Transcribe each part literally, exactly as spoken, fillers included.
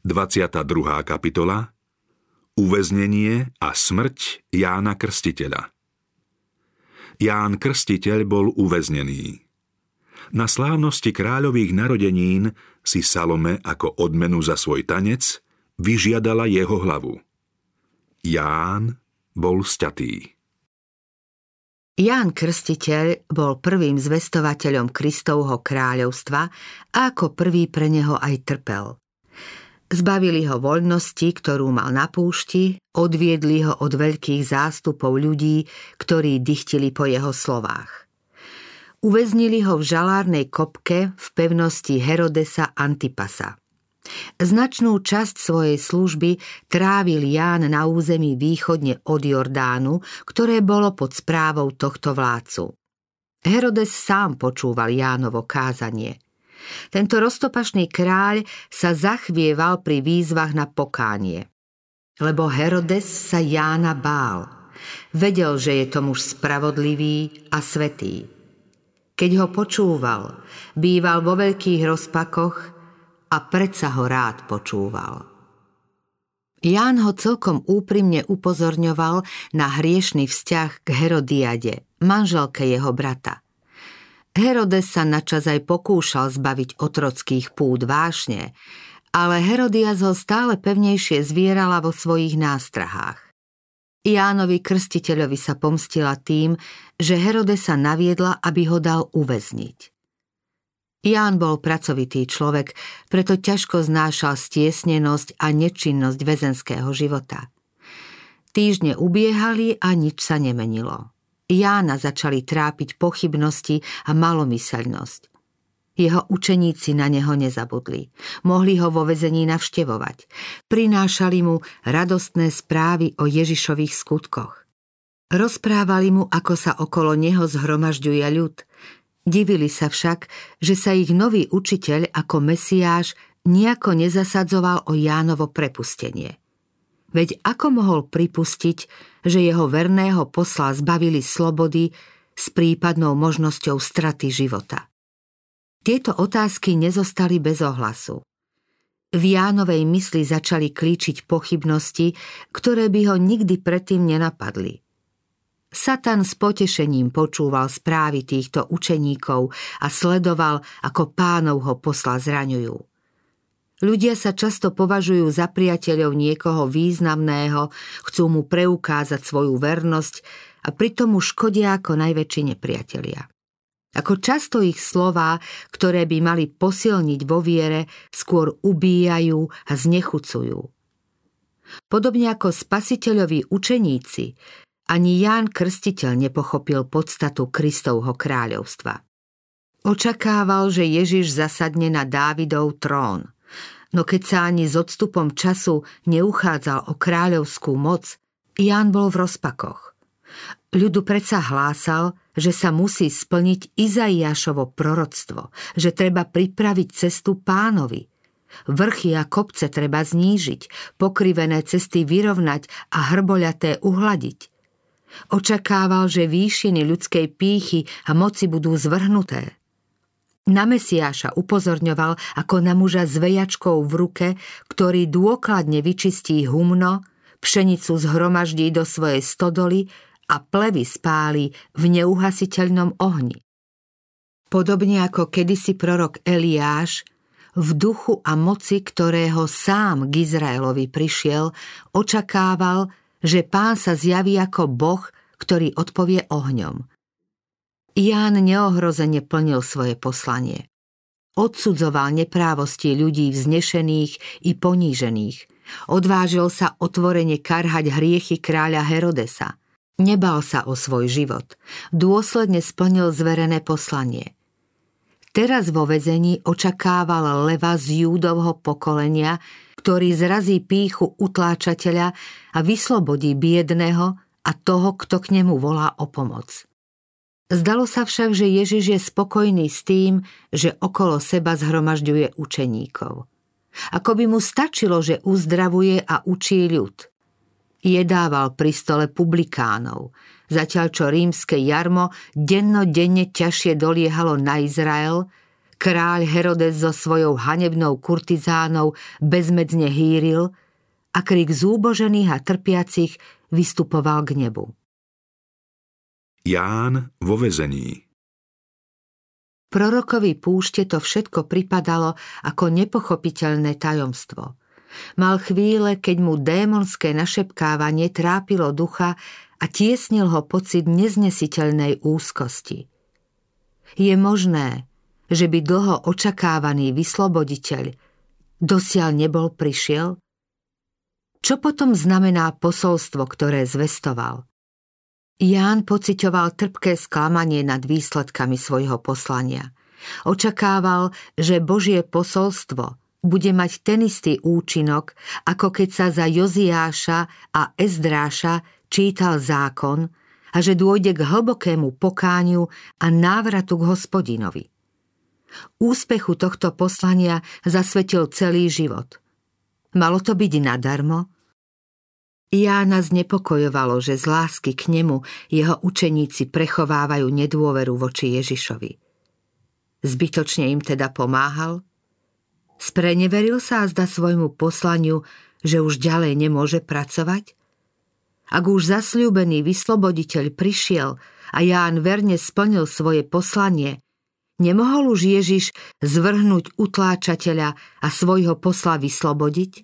dvadsiata druhá kapitola. Uväznenie a smrť Jána Krstiteľa. Ján Krstiteľ bol uväznený. Na slávnosti kráľových narodenín si Salome ako odmenu za svoj tanec vyžiadala jeho hlavu. Ján bol sťatý. Ján Krstiteľ bol prvým zvestovateľom Kristovho kráľovstva a ako prvý pre neho aj trpel. Zbavili ho voľnosti, ktorú mal na púšti, odviedli ho od veľkých zástupov ľudí, ktorí dychtili po jeho slovách. Uväznili ho v žalárnej kopke v pevnosti Herodesa Antipasa. Značnú časť svojej služby trávil Ján na území východne od Jordánu, ktoré bolo pod správou tohto vládcu. Herodes sám počúval Jánovo kázanie. Tento roztopašný kráľ sa zachvieval pri výzvach na pokánie. Lebo Herodes sa Jána bál. Vedel, že je to muž spravodlivý a svätý. Keď ho počúval, býval vo veľkých rozpakoch a predsa ho rád počúval. Ján ho celkom úprimne upozorňoval na hriešny vzťah k Herodiade, manželke jeho brata. Herodes sa načas aj pokúšal zbaviť otrockých pút vášne, ale Herodias ho stále pevnejšie zvierala vo svojich nástrahách. Jánovi Krstiteľovi sa pomstila tým, že Herodesa naviedla, aby ho dal uväzniť. Ján bol pracovitý človek, preto ťažko znášal stiesnenosť a nečinnosť väzenského života. Týždne ubiehali a nič sa nemenilo. Jána začali trápiť pochybnosti a malomyseľnosť. Jeho učeníci na neho nezabudli. Mohli ho vo väzení navštevovať. Prinášali mu radostné správy o Ježišových skutkoch. Rozprávali mu, ako sa okolo neho zhromažďuje ľud. Divili sa však, že sa ich nový učiteľ ako Mesiáš nejako nezasadzoval o Jánovo prepustenie. Veď ako mohol pripustiť, že jeho verného posla zbavili slobody s prípadnou možnosťou straty života? Tieto otázky nezostali bez ohlasu. V Jánovej mysli začali klíčiť pochybnosti, ktoré by ho nikdy predtým nenapadli. Satan s potešením počúval správy týchto učeníkov a sledoval, ako Pánovho posla zraňujú. Ľudia sa často považujú za priateľov niekoho významného, chcú mu preukázať svoju vernosť a pritom mu škodia ako najväčší nepriatelia. Ako často ich slová, ktoré by mali posilniť vo viere, skôr ubíjajú a znechucujú. Podobne ako spasiteľoví učeníci, ani Ján Krstiteľ nepochopil podstatu Kristovho kráľovstva. Očakával, že Ježiš zasadne na Dávidov trón. No keď sa ani s odstupom času neuchádzal o kráľovskú moc, Ján bol v rozpakoch. Ľudu predsa hlásal, že sa musí splniť Izaiášovo proroctvo, že treba pripraviť cestu Pánovi. Vrchy a kopce treba znížiť, pokrivené cesty vyrovnať a hrboľaté uhladiť. Očakával, že výšiny ľudskej pýchy a moci budú zvrhnuté. Na Mesiáša upozorňoval ako na muža s vejačkou v ruke, ktorý dôkladne vyčistí humno, pšenicu zhromaždí do svojej stodoly a plevy spáli v neuhasiteľnom ohni. Podobne ako kedysi prorok Eliáš, v duchu a moci, ktorého sám k Izraelovi prišiel, očakával, že Pán sa zjaví ako Boh, ktorý odpovie ohňom. Ján neohrozene plnil svoje poslanie. Odsudzoval neprávosti ľudí vznešených i ponížených. Odvážil sa otvorene karhať hriechy kráľa Herodesa. Nebal sa o svoj život. Dôsledne splnil zverené poslanie. Teraz vo väzení očakával leva z Júdovho pokolenia, ktorý zrazí pýchu utláčateľa a vyslobodí biedného a toho, kto k nemu volá o pomoc. Zdalo sa však, že Ježiš je spokojný s tým, že okolo seba zhromažďuje učeníkov. Ako by mu stačilo, že uzdravuje a učí ľud. Jedával pri stole publikánov, zatiaľ čo rímske jarmo dennodenne ťažšie doliehalo na Izrael, Kráľ Herodes so svojou hanebnou kurtizánou bezmedzne hýril a krik zúbožených a trpiacich vystupoval k nebu. Ján vo väzení. Prorokovi púšte to všetko pripadalo ako nepochopiteľné tajomstvo. Mal chvíle, keď mu démonské našepkávanie trápilo ducha a tiesnil ho pocit neznesiteľnej úzkosti. Je možné, že by dlho očakávaný vysloboditeľ dosiaľ nebol prišiel? Čo potom znamená posolstvo, ktoré zvestoval? Ján pociťoval trpké sklamanie nad výsledkami svojho poslania. Očakával, že Božie posolstvo bude mať ten istý účinok, ako keď sa za Joziáša a Ezdráša čítal zákon a že dôjde k hlbokému pokániu a návratu k Hospodinovi. Úspechu tohto poslania zasvetil celý život. Malo to byť nadarmo? Jána znepokojovalo, že z lásky k nemu jeho učeníci prechovávajú nedôveru voči Ježišovi. Zbytočne im teda pomáhal? Spreneveril sa azda svojmu poslaniu, že už ďalej nemôže pracovať? Ak už zasľúbený vysloboditeľ prišiel a Ján verne splnil svoje poslanie, nemohol už Ježiš zvrhnúť utláčateľa a svojho posla vyslobodiť?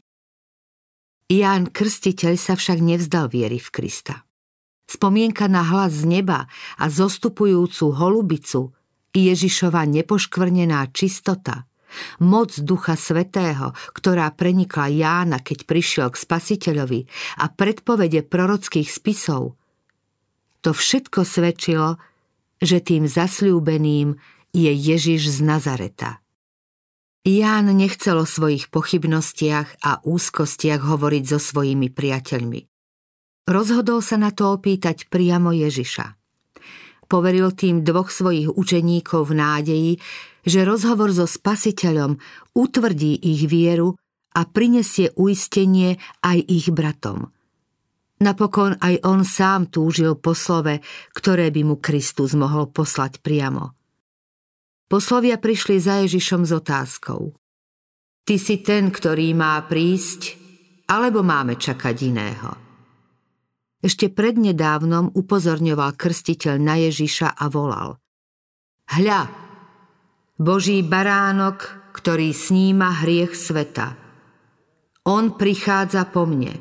Ján Krstiteľ sa však nevzdal viery v Krista. Spomienka na hlas z neba a zostupujúcu holubicu, Ježišova nepoškvrnená čistota, moc Ducha Svätého, ktorá prenikla Jána, keď prišiel k Spasiteľovi, a predpovede prorockých spisov, to všetko svedčilo, že tým zasľúbeným je Ježiš z Nazareta. Ján nechcel o svojich pochybnostiach a úzkostiach hovoriť so svojimi priateľmi. Rozhodol sa na to opýtať priamo Ježiša. Poveril tým dvoch svojich učeníkov v nádeji, že rozhovor so Spasiteľom utvrdí ich vieru a prinesie uistenie aj ich bratom. Napokon aj on sám túžil po slove, ktoré by mu Kristus mohol poslať priamo. Poslovia prišli za Ježišom s otázkou: Ty si ten, ktorý má prísť, alebo máme čakať iného? Ešte prednedávnom upozorňoval krstiteľ na Ježiša a volal: Hľa, Boží baránok, ktorý sníma hriech sveta. On prichádza po mne.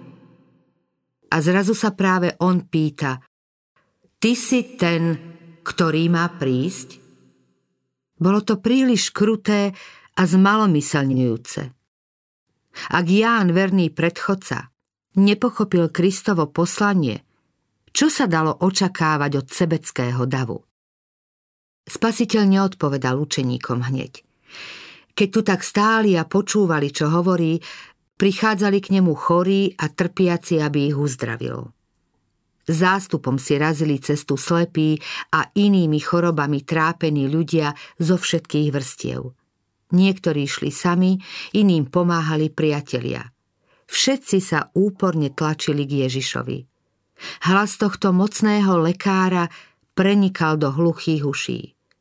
A zrazu sa práve on pýta: Ty si ten, ktorý má prísť? Bolo to príliš kruté a zmalomyselňujúce. Ak Ján, verný predchodca, nepochopil Kristovo poslanie, čo sa dalo očakávať od sebeckého davu? Spasiteľ neodpovedal učeníkom hneď. Keď tu tak stáli a počúvali, čo hovorí, prichádzali k nemu chorí a trpiaci, aby ich uzdravil. Zástupom si razili cestu slepí a inými chorobami trápení ľudia zo všetkých vrstiev. Niektorí šli sami, iným pomáhali priatelia. Všetci sa úporne tlačili k Ježišovi. Hlas tohto mocného lekára prenikal do hluchých uší.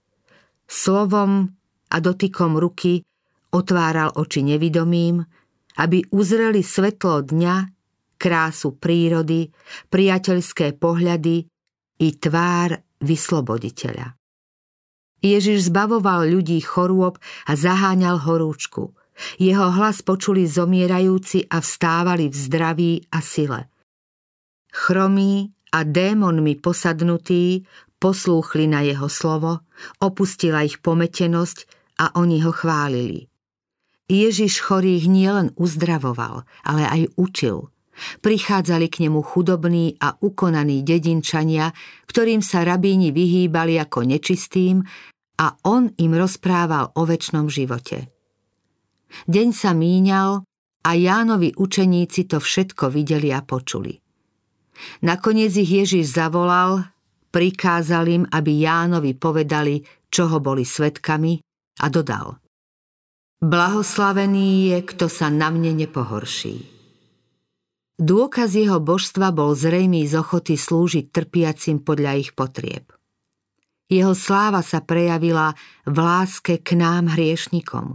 Slovom a dotykom ruky otváral oči nevidomým, aby uzreli svetlo dňa, krásu prírody, priateľské pohľady i tvár vysloboditeľa. Ježiš zbavoval ľudí chorôb a zaháňal horúčku. Jeho hlas počuli zomierajúci a vstávali v zdraví a sile. Chromí a démonmi posadnutí poslúchli na jeho slovo, opustila ich pometenosť a oni ho chválili. Ježiš chorých nielen uzdravoval, ale aj učil. Prichádzali k nemu chudobní a ukonaní dedinčania, ktorým sa rabíni vyhýbali ako nečistým, a on im rozprával o večnom živote. Deň sa míňal a Jánovi učeníci to všetko videli a počuli. Nakoniec ich Ježiš zavolal, prikázal im, aby Jánovi povedali, čoho boli svedkami, a dodal: Blahoslavený je, kto sa na mne nepohorší. Dôkaz jeho božstva bol zrejmý z ochoty slúžiť trpiacim podľa ich potrieb. Jeho sláva sa prejavila v láske k nám hriešnikom.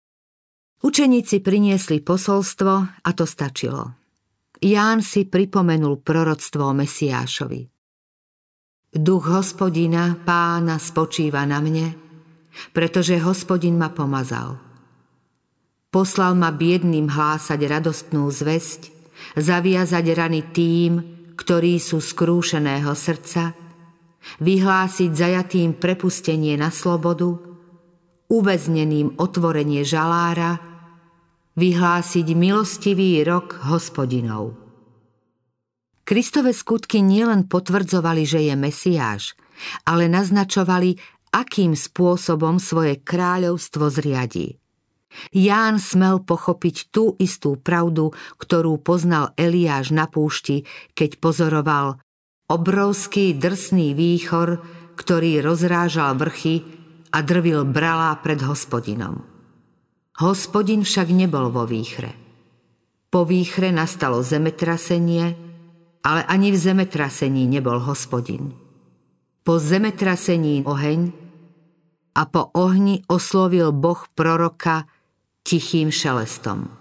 Učeníci priniesli posolstvo a to stačilo. Ján si pripomenul proroctvo o Mesiášovi. Duch Hospodina, Pána, spočíva na mne, pretože Hospodin ma pomazal. Poslal ma biedným hlásať radostnú zvesť, zaviazať rany tým, ktorí sú skrúšeného srdca, vyhlásiť zajatým prepustenie na slobodu, uväzneným otvorenie žalára, vyhlásiť milostivý rok Hospodinov. Kristove skutky nielen potvrdzovali, že je Mesiáš, ale naznačovali, akým spôsobom svoje kráľovstvo zriadí. Ján smel pochopiť tú istú pravdu, ktorú poznal Eliáš na púšti, keď pozoroval obrovský drsný výchor, ktorý rozrážal vrchy a drvil bralá pred Hospodinom. Hospodin však nebol vo výchre. Po výchre nastalo zemetrasenie, ale ani v zemetrasení nebol Hospodin. Po zemetrasení oheň a po ohni oslovil Boh proroka tichým šelestom.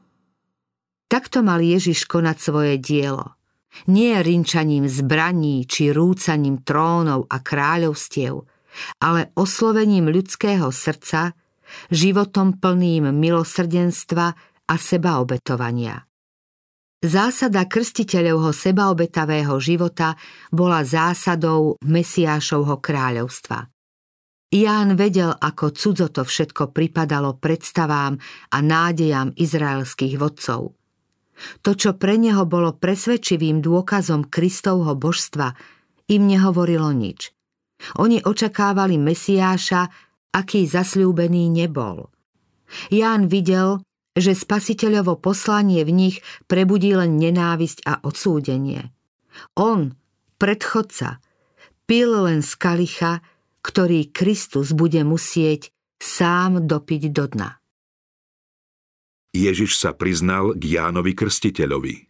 Takto mal Ježiš konať svoje dielo. Nie rinčaním zbraní či rúcaním trónov a kráľovstiev, ale oslovením ľudského srdca, životom plným milosrdenstva a sebaobetovania. Zásada krstiteľovho sebaobetavého života bola zásadou Mesiášovho kráľovstva. Ján vedel, ako cudzo to všetko pripadalo predstavám a nádejam izraelských vodcov. To, čo pre neho bolo presvedčivým dôkazom Kristovho božstva, im nehovorilo nič. Oni očakávali Mesiáša, aký zasľúbený nebol. Ján videl, že spasiteľovo poslanie v nich prebudí len nenávisť a odsúdenie. On, predchodca, pil len z kalicha, ktorý Kristus bude musieť sám dopiť do dna. Ježiš sa priznal k Jánovi Krstiteľovi.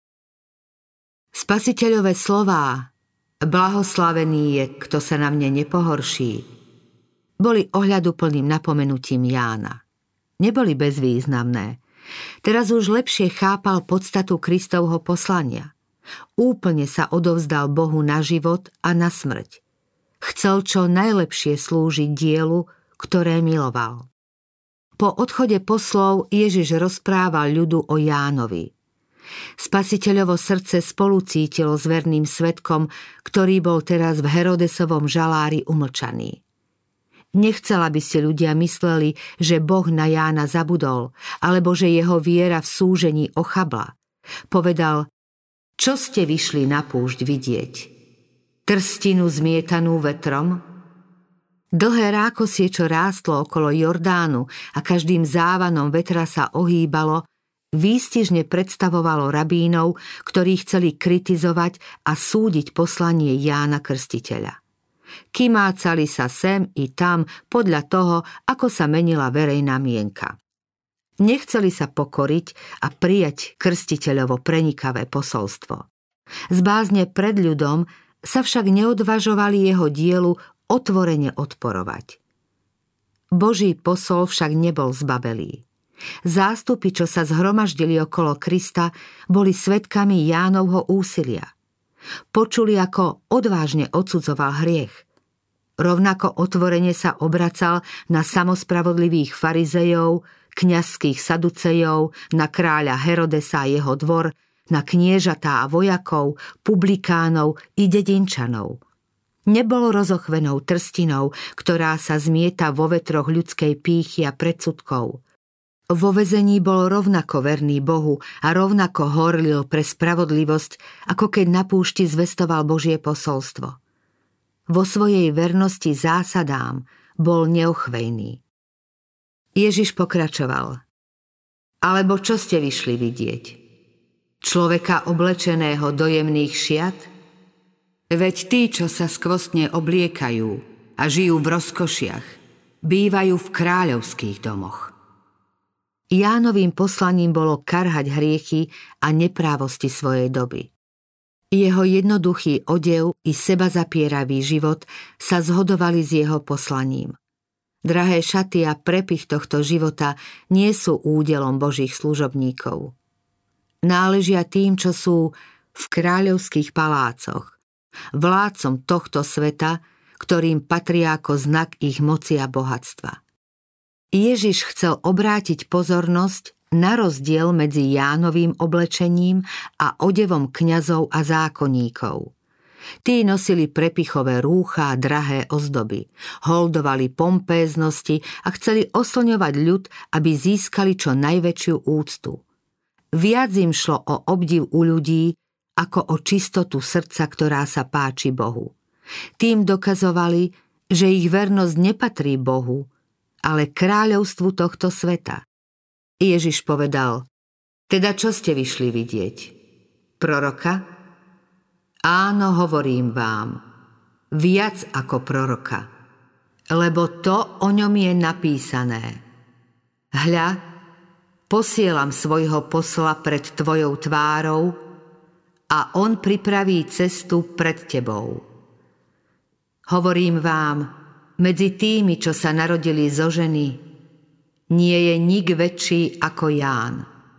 Spasiteľové slová, blahoslavený je, kto sa na mne nepohorší, boli ohľaduplným napomenutím Jána. Neboli bezvýznamné. Teraz už lepšie chápal podstatu Kristovho poslania. Úplne sa odovzdal Bohu na život a na smrť. Chcel čo najlepšie slúžiť dielu, ktoré miloval. Po odchode poslov Ježiš rozprával ľudu o Jánovi. Spasiteľovo srdce spolu cítilo s verným svedkom, ktorý bol teraz v Herodesovom žalári umlčaný. Nechcel, aby ste ľudia mysleli, že Boh na Jána zabudol, alebo že jeho viera v súžení ochabla. Povedal, čo ste vyšli na púšť vidieť? Trstinu zmietanú vetrom? Dlhé rákosie, čo rástlo okolo Jordánu a každým závanom vetra sa ohýbalo, výstižne predstavovalo rabínov, ktorí chceli kritizovať a súdiť poslanie Jána Krstiteľa. Kymácali sa sem i tam podľa toho, ako sa menila verejná mienka. Nechceli sa pokoriť a prijať krstiteľovo prenikavé posolstvo. Z bázne pred ľudom sa však neodvažovali jeho dielu otvorene odporovať. Boží posol však nebol zbabelý. Zástupy, čo sa zhromaždili okolo Krista, boli svedkami Jánovho úsilia. Počuli, ako odvážne odsudzoval hriech. Rovnako otvorene sa obracal na samospravodlivých farizejov, kňazských saducejov, na kráľa Herodesa a jeho dvor, na kniežatá a vojakov, publikánov i dedinčanov. Nebol rozochvenou trstinou, ktorá sa zmieta vo vetroch ľudskej pýchy a predsudkov. Vo väzení bol rovnako verný Bohu a rovnako horlil pre spravodlivosť, ako keď na púšti zvestoval Božie posolstvo. Vo svojej vernosti zásadám bol neochvejný. Ježiš pokračoval. Alebo čo ste vyšli vidieť? Človeka oblečeného do jemných šiat? Veď tí, čo sa skvostne obliekajú a žijú v rozkošiach, bývajú v kráľovských domoch. Jánovým poslaním bolo karhať hriechy a neprávosti svojej doby. Jeho jednoduchý odev i sebazapieravý život sa zhodovali s jeho poslaním. Drahé šaty a prepich tohto života nie sú údelom Božích služobníkov. Náležia tým, čo sú v kráľovských palácoch, vládcom tohto sveta, ktorým patria ako znak ich moci a bohatstva. Ježiš chcel obrátiť pozornosť na rozdiel medzi Jánovým oblečením a odevom kňazov a zákonníkov. Tí nosili prepichové rúcha a drahé ozdoby, holdovali pompéznosti a chceli oslňovať ľud, aby získali čo najväčšiu úctu. Viac im šlo o obdiv u ľudí, ako o čistotu srdca, ktorá sa páči Bohu. Tým dokazovali, že ich vernosť nepatrí Bohu, ale kráľovstvu tohto sveta. Ježiš povedal: teda čo ste vyšli vidieť? Proroka? Áno, hovorím vám, viac ako proroka, lebo to o ňom je napísané. Hľa, posielam svojho posla pred tvojou tvárou a on pripraví cestu pred tebou. Hovorím vám, medzi tými, čo sa narodili zo ženy, nie je nik väčší ako Ján.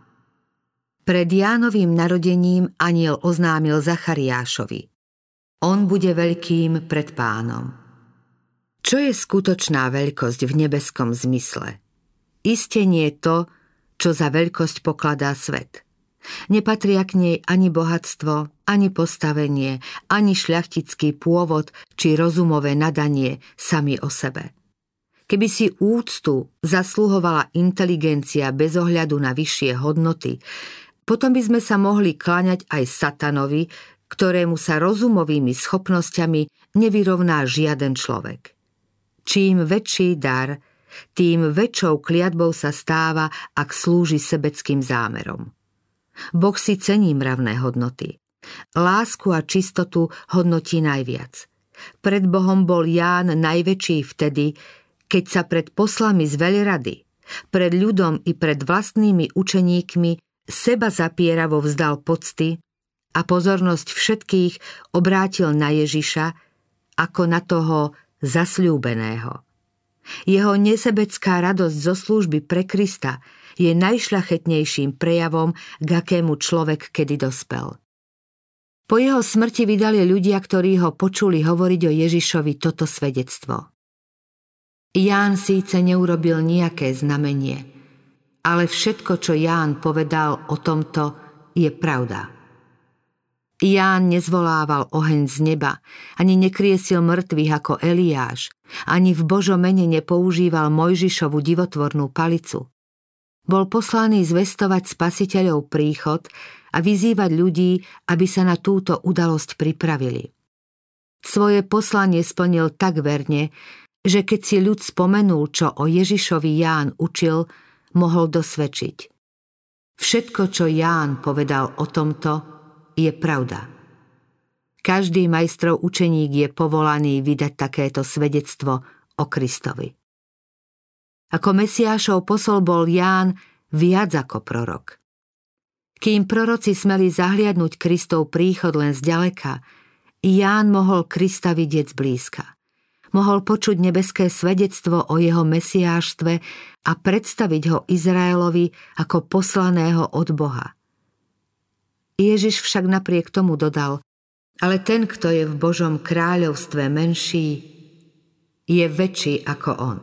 Pred Jánovým narodením anjel oznámil Zachariášovi: on bude veľkým pred Pánom. Čo je skutočná veľkosť v nebeskom zmysle? Iste nie je to, čo za veľkosť pokladá svet. Nepatria k nej ani bohatstvo, ani postavenie, ani šľachtický pôvod, či rozumové nadanie sami o sebe. Keby si úctu zasluhovala inteligencia bez ohľadu na vyššie hodnoty, potom by sme sa mohli kláňať aj satanovi, ktorému sa rozumovými schopnosťami nevyrovná žiaden človek. Čím väčší dar, tým väčšou kliatbou sa stáva, ak slúži sebeckým zámerom. Boh si cení mravné hodnoty. Lásku a čistotu hodnotí najviac. Pred Bohom bol Ján najväčší vtedy, keď sa pred poslami z veľrady, pred ľudom i pred vlastnými učeníkmi seba zapieravo vzdal pocty a pozornosť všetkých obrátil na Ježiša ako na toho zasľúbeného. Jeho nesebecká radosť zo služby pre Krista je najšľachetnejším prejavom, k akému človek kedy dospel. Po jeho smrti vydali ľudia, ktorí ho počuli hovoriť o Ježišovi toto svedectvo. Ján síce neurobil nejaké znamenie, ale všetko, čo Ján povedal o tomto, je pravda. Ján nezvolával oheň z neba, ani nekriesil mŕtvych ako Eliáš, ani v Božom mene nepoužíval Mojžišovu divotvornú palicu. Bol poslaný zvestovať Spasiteľov príchod a vyzývať ľudí, aby sa na túto udalosť pripravili. Svoje poslanie splnil tak verne, že keď si ľud spomenul, čo o Ježišovi Ján učil, mohol dosvedčiť. Všetko, čo Ján povedal o tomto, je pravda. Každý majstrov učeník je povolaný vydať takéto svedectvo o Kristovi. Ako Mesiášov posol bol Ján viac ako prorok. Kým proroci smeli zahliadnúť Kristov príchod len zďaleka, Ján mohol Krista vidieť zblízka. Mohol počuť nebeské svedectvo o jeho mesiáštve a predstaviť ho Izraelovi ako poslaného od Boha. Ježiš však napriek tomu dodal: ale ten, kto je v Božom kráľovstve menší, je väčší ako on.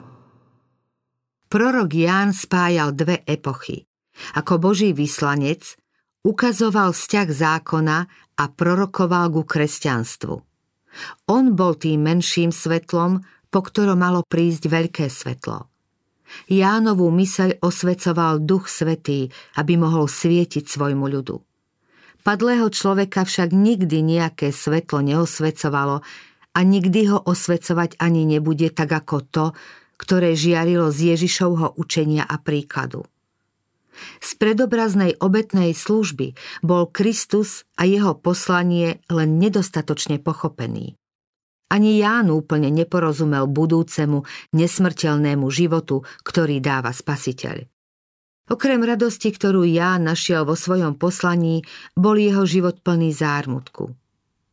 Prorok Ján spájal dve epochy. Ako Boží vyslanec ukazoval vzťah zákona a prorokoval ku kresťanstvu. On bol tým menším svetlom, po ktorom malo prísť veľké svetlo. Jánovú myseľ osvecoval Duch Svätý, aby mohol svietiť svojmu ľudu. Padlého človeka však nikdy nejaké svetlo neosvecovalo a nikdy ho osvecovať ani nebude tak ako to, ktoré žiarilo z Ježišovho učenia a príkladu. Z predobraznej obetnej služby bol Kristus a jeho poslanie len nedostatočne pochopený. Ani Ján úplne neporozumel budúcemu, nesmrteľnému životu, ktorý dáva Spasiteľ. Okrem radosti, ktorú Ján našiel vo svojom poslaní, bol jeho život plný zármutku.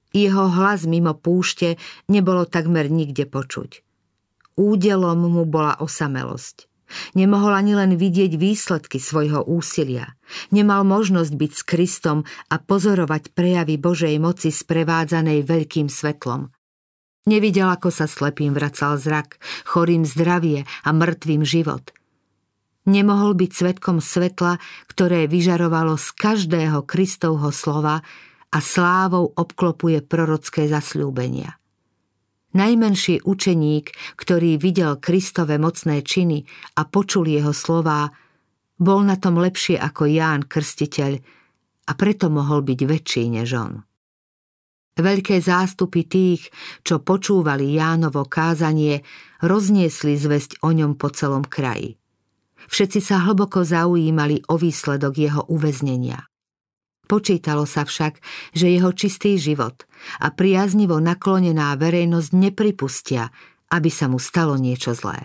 Jeho hlas mimo púšte nebolo takmer nikde počuť. Údelom mu bola osamelosť. Nemohol ani len vidieť výsledky svojho úsilia. Nemal možnosť byť s Kristom a pozorovať prejavy Božej moci sprevádzanej veľkým svetlom. Nevidel, ako sa slepým vracal zrak, chorým zdravie a mŕtvým život. Nemohol byť svedkom svetla, ktoré vyžarovalo z každého Kristovho slova a slávou obklopuje prorocké zasľúbenia. Najmenší učeník, ktorý videl Kristove mocné činy a počul jeho slová, bol na tom lepšie ako Ján Krstiteľ a preto mohol byť väčší než on. Veľké zástupy tých, čo počúvali Jánovo kázanie, rozniesli zvesť o ňom po celom kraji. Všetci sa hlboko zaujímali o výsledok jeho uväznenia. Počítalo sa však, že jeho čistý život a priaznivo naklonená verejnosť nepripustia, aby sa mu stalo niečo zlé.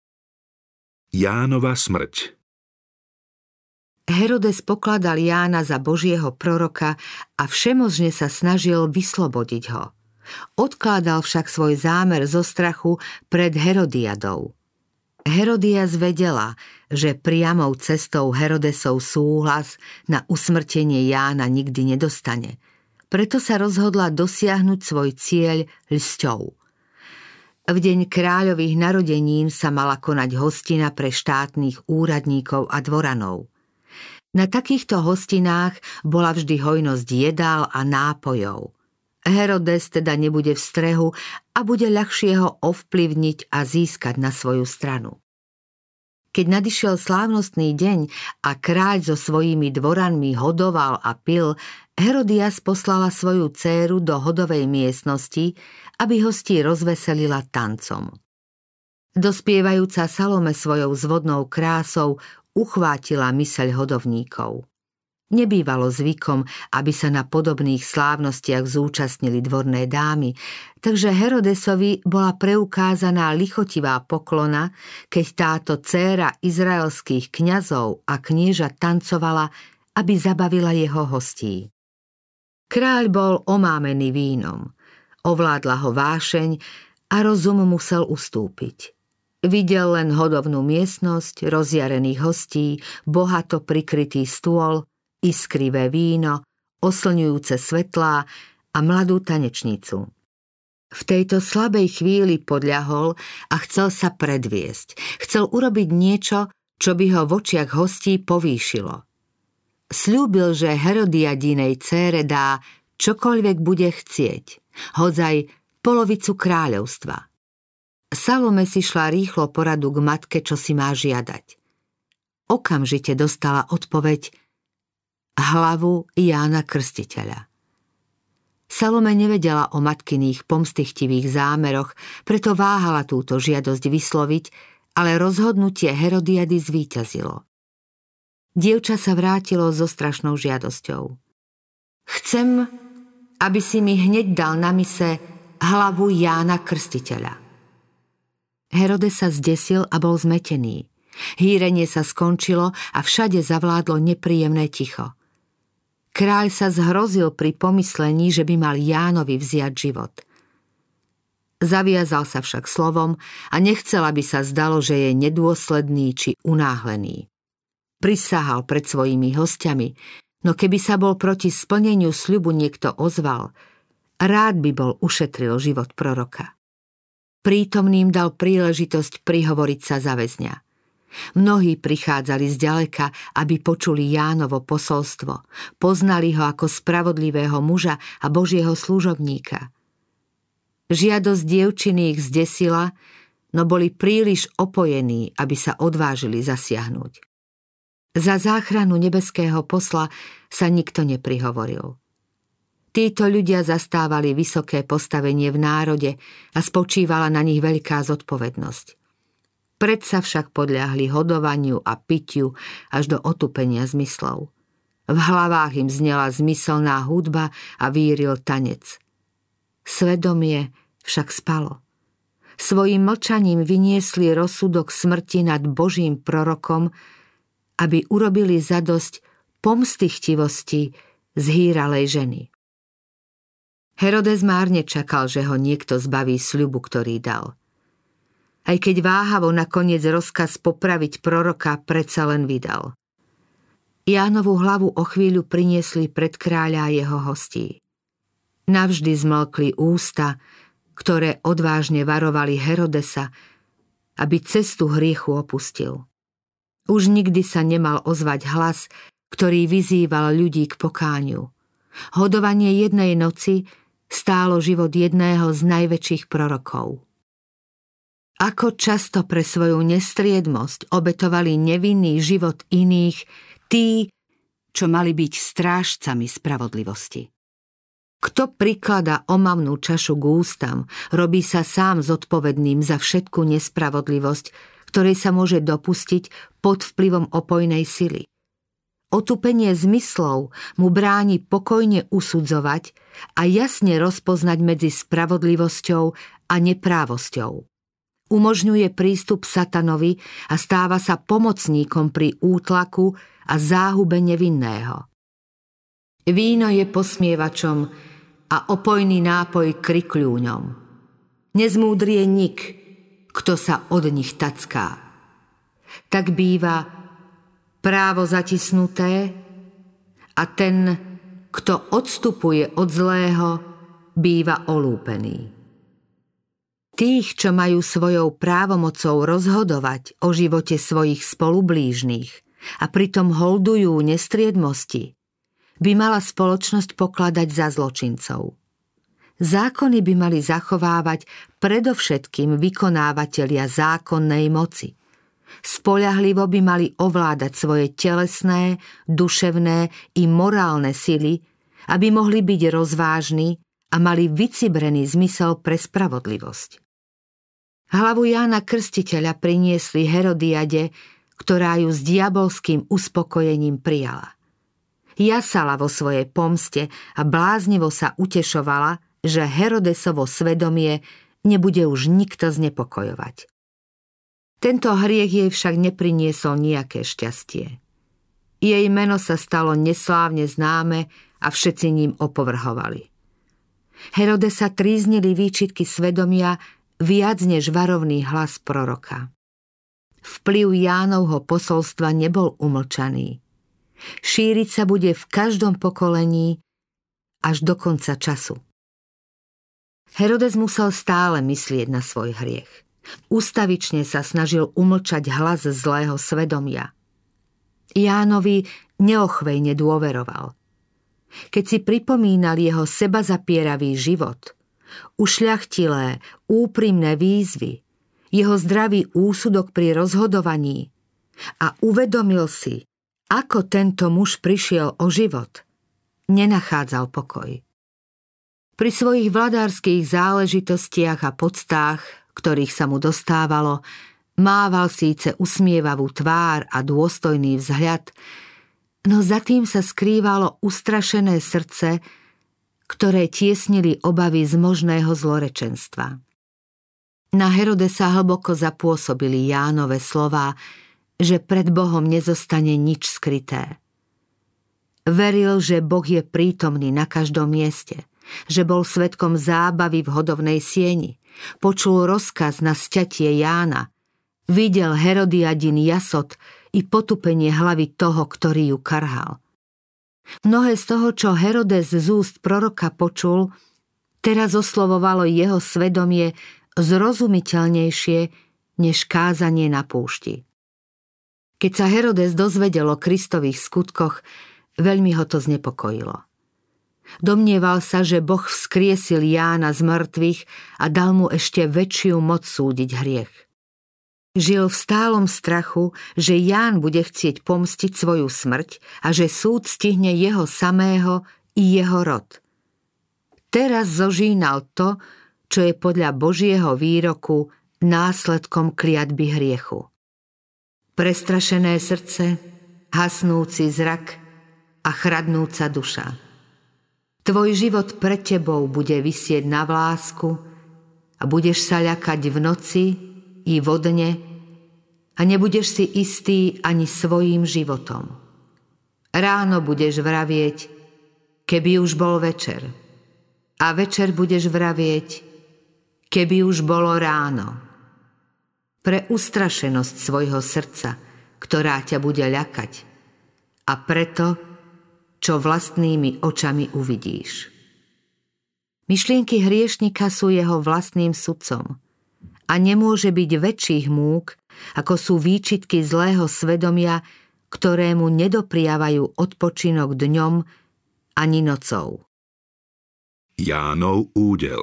Jánova smrť. Herodes pokladal Jána za Božieho proroka a všemožne sa snažil vyslobodiť ho. Odkládal však svoj zámer zo strachu pred Herodiadou. Herodias vedela, že priamou cestou Herodesov súhlas na usmrtenie Jána nikdy nedostane. Preto sa rozhodla dosiahnuť svoj cieľ ľsťou. V deň kráľových narodenín sa mala konať hostina pre štátnych úradníkov a dvoranov. Na takýchto hostinách bola vždy hojnosť jedál a nápojov. Herodes teda nebude v strehu a bude ľahšie ho ovplyvniť a získať na svoju stranu. Keď nadišiel slávnostný deň a kráľ so svojimi dvoranmi hodoval a pil, Herodias poslala svoju dcéru do hodovej miestnosti, aby hostí rozveselila tancom. Dospievajúca Salome svojou zvodnou krásou uchvátila myseľ hodovníkov. Nebývalo zvykom, aby sa na podobných slávnostiach zúčastnili dvorné dámy, takže Herodesovi bola preukázaná lichotivá poklona, keď táto dcéra izraelských kňazov a knieža tancovala, aby zabavila jeho hostí. Kráľ bol omámený vínom, ovládla ho vášeň a rozum musel ustúpiť. Videl len hodovnú miestnosť, rozjarených hostí, bohato prikrytý stôl, iskrivé víno, oslňujúce svetlá a mladú tanečnicu. V tejto slabej chvíli podľahol a chcel sa predviesť. Chcel urobiť niečo, čo by ho v očiach hostí povýšilo. Sľúbil, že Herodiadinej dcére dá čokoľvek bude chcieť, hodzaj polovicu kráľovstva. Salome si šla rýchlo poradu k matke, čo si má žiadať. Okamžite dostala odpoveď: hlavu Jána Krstiteľa. Salome nevedela o matkyných pomstychtivých zámeroch, preto váhala túto žiadosť vysloviť, ale rozhodnutie Herodiady zvíťazilo. Dievča sa vrátilo so strašnou žiadosťou. Chcem, aby si mi hneď dal na mise hlavu Jána Krstiteľa. Herodes sa zdesil a bol zmetený. Hýrenie sa skončilo a všade zavládlo nepríjemné ticho. Kráľ sa zhrozil pri pomyslení, že by mal Jánovi vziať život. Zaviazal sa však slovom a nechcel, aby sa zdalo, že je nedôsledný či unáhlený. Prisahal pred svojimi hostiami, no keby sa bol proti splneniu sľubu niekto ozval, rád by bol ušetril život proroka. Prítomným dal príležitosť prihovoriť sa za väzňa. Mnohí prichádzali zďaleka, aby počuli Jánovo posolstvo, poznali ho ako spravodlivého muža a Božieho služobníka. Žiadosť dievčiny ich zdesila, no boli príliš opojení, aby sa odvážili zasiahnuť. Za záchranu nebeského posla sa nikto neprihovoril. Títo ľudia zastávali vysoké postavenie v národe a spočívala na nich veľká zodpovednosť. Predsa však podľahli hodovaniu a pitiu až do otupenia zmyslov. V hlavách im znela zmyselná hudba a víril tanec. Svedomie však spalo. Svojím mlčaním vyniesli rozsudok smrti nad Božím prorokom, aby urobili zadosť pomstychtivosti zhýralej ženy. Herodes márne čakal, že ho niekto zbaví sľubu, ktorý dal. Aj keď váhavo nakoniec rozkaz popraviť proroka predsa len vydal. Jánovu hlavu o chvíľu priniesli pred kráľa a jeho hostí. Navždy zmlkli ústa, ktoré odvážne varovali Herodesa, aby cestu hriechu opustil. Už nikdy sa nemal ozvať hlas, ktorý vyzýval ľudí k pokániu. Hodovanie jednej noci stálo život jedného z najväčších prorokov. Ako často pre svoju nestriedmosť obetovali nevinný život iných, tí, čo mali byť strážcami spravodlivosti. Kto prikladá omamnú čašu k ústam, robí sa sám zodpovedným za všetku nespravodlivosť, ktorej sa môže dopustiť pod vplyvom opojnej sily. Otupenie zmyslov mu bráni pokojne usudzovať a jasne rozpoznať medzi spravodlivosťou a neprávosťou. Umožňuje prístup satanovi a stáva sa pomocníkom pri útlaku a záhube nevinného. Víno je posmievačom a opojný nápoj krikľúňom. Nezmúdrie nik, kto sa od nich tacká. Tak býva právo zatisnuté a ten, kto odstupuje od zlého, býva olúpený. Tých, čo majú svojou právomocou rozhodovať o živote svojich spolublížnych a pritom holdujú nestriedmosti, by mala spoločnosť pokladať za zločincov. Zákony by mali zachovávať predovšetkým vykonávateľia zákonnej moci. Spoľahlivo by mali ovládať svoje telesné, duševné i morálne sily, aby mohli byť rozvážni a mali vycibrený zmysel pre spravodlivosť. Hlavu Jána Krstiteľa priniesli Herodiade, ktorá ju s diabolským uspokojením prijala. Jasala vo svojej pomste a bláznivo sa utešovala, že Herodesovo svedomie nebude už nikto znepokojovať. Tento hriech jej však nepriniesol nejaké šťastie. Jej meno sa stalo neslávne známe a všetci ním opovrhovali. Herodesa tríznili výčitky svedomia viac než varovný hlas proroka. Vplyv Jánovho posolstva nebol umlčaný. Šíriť sa bude v každom pokolení až do konca času. Herodes musel stále myslieť na svoj hriech. Ustavične sa snažil umlčať hlas zlého svedomia. Jánovi neochvejne dôveroval. Keď si pripomínal jeho sebazapieravý život, ušľachtilé, úprimné výzvy, jeho zdravý úsudok pri rozhodovaní a uvedomil si, ako tento muž prišiel o život, nenachádzal pokoj. Pri svojich vladárskych záležitostiach a poctách, ktorých sa mu dostávalo, mával síce usmievavú tvár a dôstojný vzhľad, no za tým sa skrývalo ustrašené srdce, ktoré tiesnili obavy z možného zlorečenstva. Na Herodesa hlboko zapôsobili Jánove slová, že pred Bohom nezostane nič skryté. Veril, že Boh je prítomný na každom mieste, že bol svedkom zábavy v hodovnej sieni, počul rozkaz na sťatie Jána, videl Herodiadin jasot i potupenie hlavy toho, ktorý ju karhal. Mnohé z toho, čo Herodes z úst proroka počul, teraz oslovovalo jeho svedomie zrozumiteľnejšie než kázanie na púšti. Keď sa Herodes dozvedel o Kristových skutkoch, veľmi ho to znepokojilo. Domnieval sa, že Boh vzkriesil Jána z mŕtvych a dal mu ešte väčšiu moc súdiť hriech. Žil v stálom strachu, že Ján bude chcieť pomstiť svoju smrť a že súd stihne jeho samého i jeho rod. Teraz zožínal to, čo je podľa Božieho výroku následkom kliatby hriechu. Prestrašené srdce, hasnúci zrak a chradnúca duša. Tvoj život pred tebou bude visieť na vlásku a budeš sa ľakať v noci i vo dne a nebudeš si istý ani svojím životom. Ráno budeš vravieť, keby už bol večer. A večer budeš vravieť, keby už bolo ráno. Pre ustrašenosť svojho srdca, ktorá ťa bude ľakať. A preto, čo vlastnými očami uvidíš. Myšlienky hriešnika sú jeho vlastným sudcom. A nemôže byť väčších múk, ako sú výčitky zlého svedomia, ktorému nedopriavajú odpočinok dňom ani nocou. Jánov údel.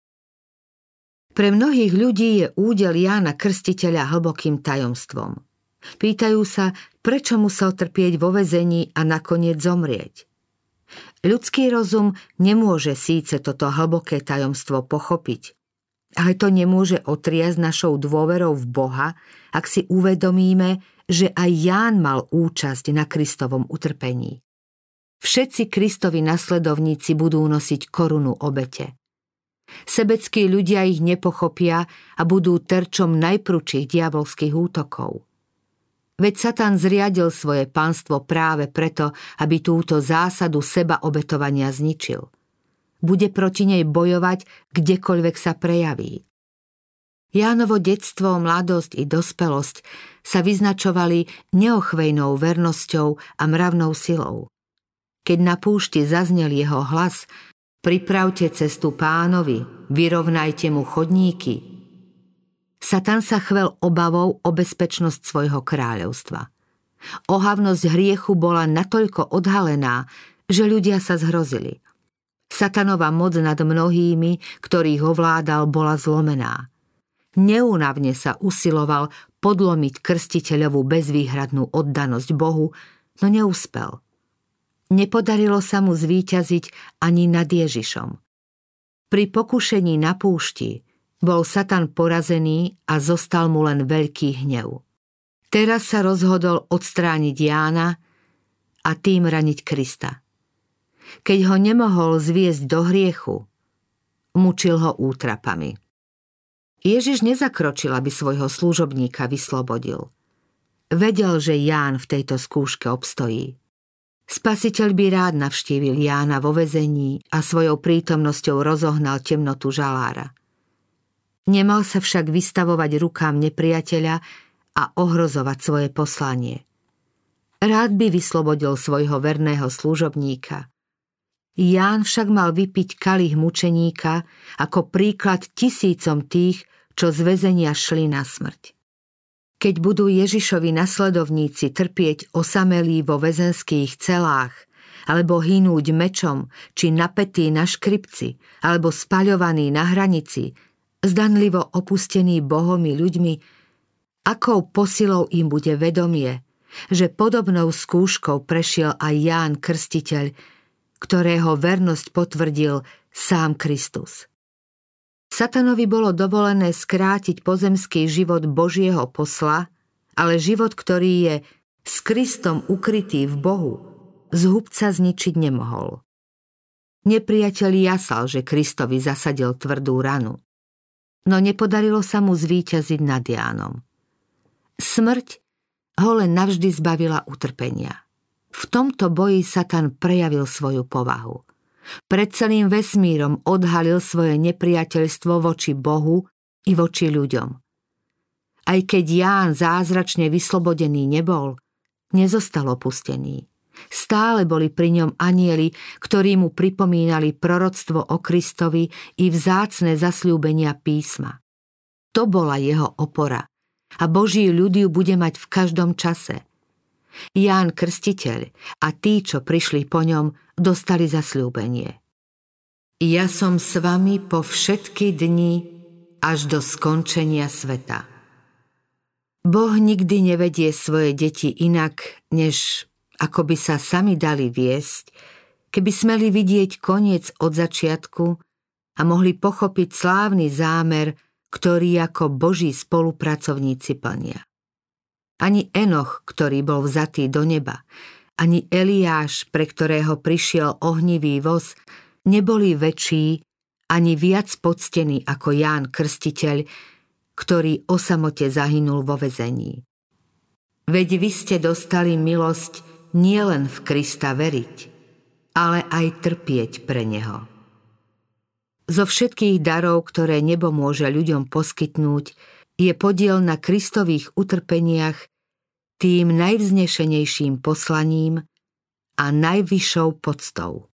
Pre mnohých ľudí je údel Jána Krstiteľa hlbokým tajomstvom. Pýtajú sa, prečo musel trpieť vo väzení a nakoniec zomrieť. Ľudský rozum nemôže síce toto hlboké tajomstvo pochopiť, ale to nemôže otriasť našou dôverou v Boha, ak si uvedomíme, že aj Ján mal účasť na Kristovom utrpení. Všetci Kristovi nasledovníci budú nosiť korunu obete. Sebeckí ľudia ich nepochopia a budú terčom najprudších diabolských útokov. Veď Satan zriadil svoje pánstvo práve preto, aby túto zásadu seba obetovania zničil. Bude proti nej bojovať, kdekoľvek sa prejaví. Jánovo detstvo, mladosť i dospelosť sa vyznačovali neochvejnou vernosťou a mravnou silou. Keď na púšti zaznel jeho hlas, pripravte cestu Pánovi, vyrovnajte mu chodníky, Satan sa chvel obavou o bezpečnosť svojho kráľovstva. Ohavnosť hriechu bola natoľko odhalená, že ľudia sa zhrozili. Satanova moc nad mnohými, ktorých ovládal, bola zlomená. Neúnavne sa usiloval podlomiť krstiteľovú bezvýhradnú oddanosť Bohu, no neúspel. Nepodarilo sa mu zvíťaziť ani nad Ježišom. Pri pokušení na púšti bol Satan porazený a zostal mu len veľký hnev. Teraz sa rozhodol odstrániť Jána a tým raniť Krista. Keď ho nemohol zviesť do hriechu, mučil ho útrapami. Ježiš nezakročil, aby svojho služobníka vyslobodil. Vedel, že Ján v tejto skúške obstojí. Spasiteľ by rád navštívil Jána vo väzení a svojou prítomnosťou rozohnal temnotu žalára. Nemal sa však vystavovať rukám nepriateľa a ohrozovať svoje poslanie. Rád by vyslobodil svojho verného služobníka. Ján však mal vypiť kalich mučeníka ako príklad tisícom tých, čo z väzenia šli na smrť. Keď budú Ježišovi nasledovníci trpieť osamelí vo väzenských celách, alebo hynúť mečom, či napätí na škripci, alebo spaľovaní na hranici, zdanlivo opustení Bohom i ľuďmi, akou posilou im bude vedomie, že podobnou skúškou prešiel aj Ján Krstiteľ, ktorého vernosť potvrdil sám Kristus. Satanovi bolo dovolené skrátiť pozemský život Božieho posla, ale život, ktorý je s Kristom ukrytý v Bohu, z hubca zničiť nemohol. Nepriateľ jasal, že Kristovi zasadil tvrdú ranu, no nepodarilo sa mu zvíťaziť nad Jánom. Smrť ho len navždy zbavila utrpenia. V tomto boji Satan prejavil svoju povahu. Pred celým vesmírom odhalil svoje nepriateľstvo voči Bohu i voči ľuďom. Aj keď Ján zázračne vyslobodený nebol, nezostal opustený. Stále boli pri ňom anjeli, ktorí mu pripomínali proroctvo o Kristovi i vzácne zasľúbenia písma. To bola jeho opora a Boží ľud ju bude mať v každom čase. Ján Krstiteľ a tí, čo prišli po ňom, dostali zasľúbenie. Ja som s vami po všetky dni až do skončenia sveta. Boh nikdy nevedie svoje deti inak, než ako by sa sami dali viesť, keby smeli vidieť koniec od začiatku a mohli pochopiť slávny zámer, ktorý ako Boží spolupracovníci plnia. Ani Enoch, ktorý bol vzatý do neba, ani Eliáš, pre ktorého prišiel ohnivý voz, neboli väčší ani viac poctení ako Ján Krstiteľ, ktorý o samote zahynul vo väzení. Veď vy ste dostali milosť nielen v Krista veriť, ale aj trpieť pre neho. Zo všetkých darov, ktoré nebo môže ľuďom poskytnúť, je podiel na Kristových utrpeniach tým najvznešenejším poslaním a najvyššou poctou.